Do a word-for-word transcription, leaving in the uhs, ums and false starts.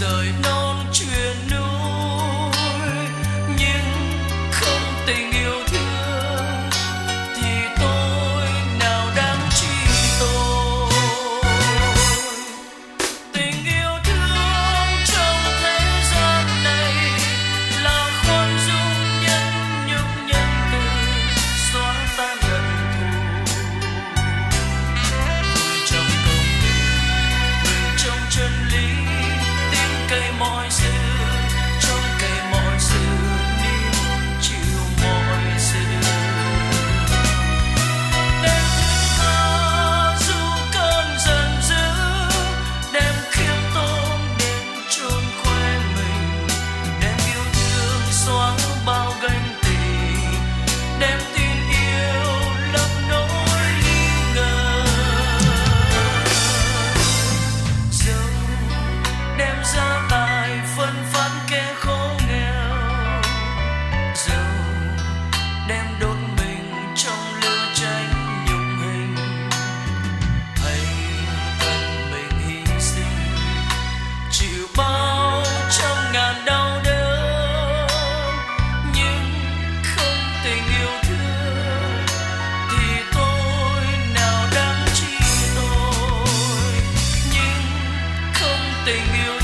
rời non truyền núi, nhưng không tình yêu thương thì tôi nào đáng chi tôi. Tình yêu thương trong thế gian này là khoan dung nhân nhục nhân từ, xóa tan hận thù. Vui trong công lý, mừng trong chân lý, tiếng cây mọi sự, trong cây mọi sự, níu chịu mọi sự. Đem tha dù cơn giận dữ, đem khiêm tốn đến chôn khoe mình, đem yêu thương xóa bao ganh tị, đem tin yêu lấp nỗi nghi ngờ. Dẫu đem gia tài phân phát kẻ khổ nghèo, dẫu đem đốt mình trong lửa cháy nhục hình, hãy tận mình hy sinh, chịu bao trăm ngàn đau đớn, nhưng không tình yêu thương thì tôi nào đáng chi tôi, nhưng không tình yêu